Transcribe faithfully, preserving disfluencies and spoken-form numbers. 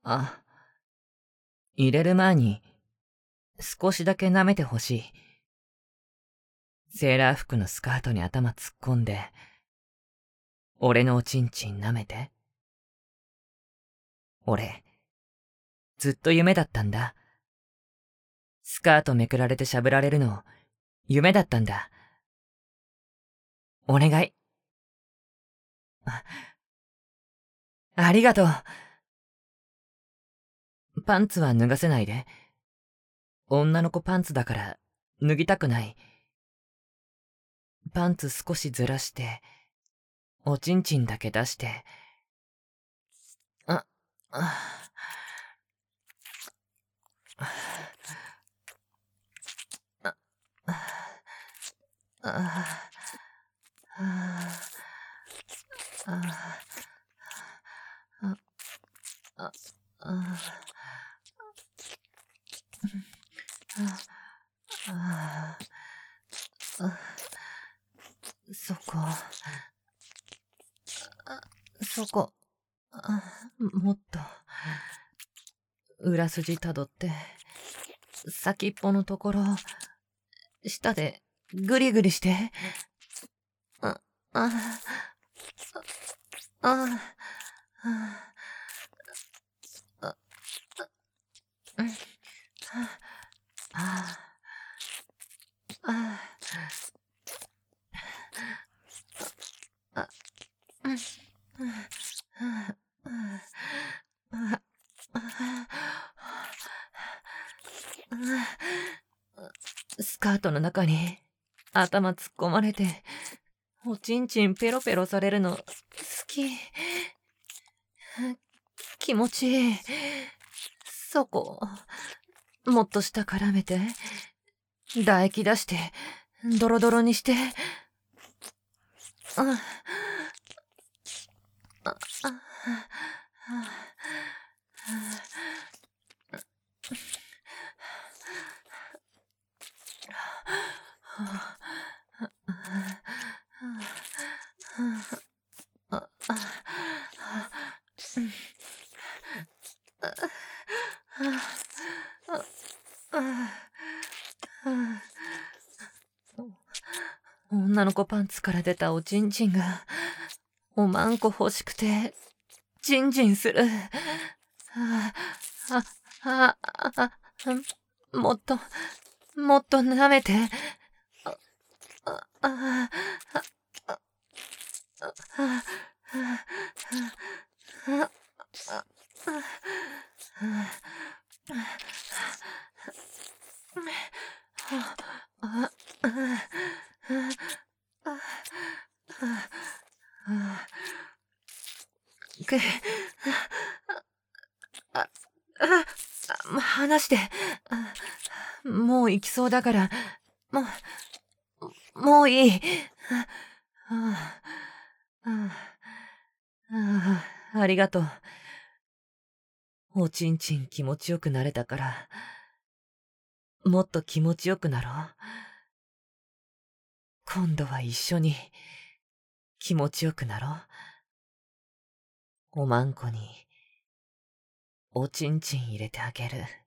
あ、入れる前に少しだけ舐めてほしい。セーラー服のスカートに頭突っ込んで、俺のおちんちん舐めて。俺、ずっと夢だったんだ。スカートめくられてしゃぶられるの、夢だったんだ。お願い。あ、ありがとう。パンツは脱がせないで。女の子パンツだから脱ぎたくない。パンツ少しずらして、おちんちんだけ出して。あ、あ、あ、あ、あ、あ、あ、そこ、そこ、もっと、裏筋たどって、先っぽのところ、舌でグリグリして。あ、あ、あ、あ、あ、あ、あ、あ、スカートの中に頭突っ込まれて、おちんちんペロペロされるの好き。気持ちいい。そこ、もっと下絡めて。唾液出して、ドロドロにして。あ、あ、あ、女の子パンツから出たおちんちんが、おまんこ欲しくて、ジンジンする。あ、あ、あ、あ、もっと、もっと舐めて。あ、あ、あ、あ、あ、く、あ、あ、話して。もう行きそうだから、もう、もういい。ああ、ありがとう。おちんちん気持ちよくなれたから、もっと気持ちよくなろう。今度は一緒に気持ちよくなろう。おまんこにおちんちん入れてあげる。